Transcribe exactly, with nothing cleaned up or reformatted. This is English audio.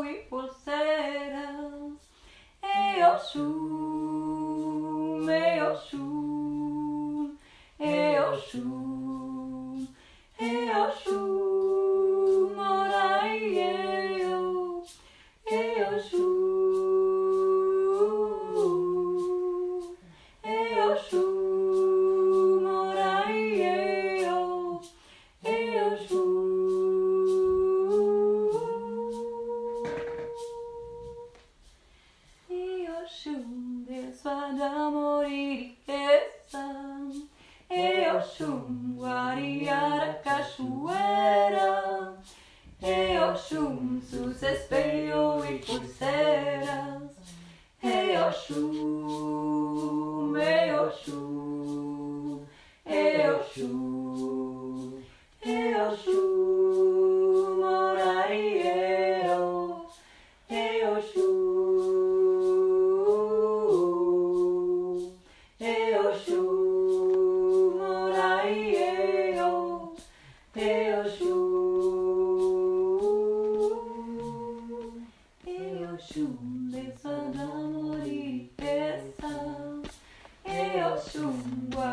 espelho e pulseiras. Ei, Oxum, ei, Oxum, ei, Oxum, ei, Oxum, Morai, eu, ei, Oxum, ei, Oxum, Morai, eu, ei, Oxum. Oxum, Deus de amor e riqueza. Ei, Oxum, guariar a cachoeira. Ei, Oxum, sus espelho e pulseiras. Ei, Oxum, ei, Oxum, ei, Oxum, ei, Oxum, morai eu, ei, Oxum. Oxum, Deus de amor e riqueza. Ei, Oxum,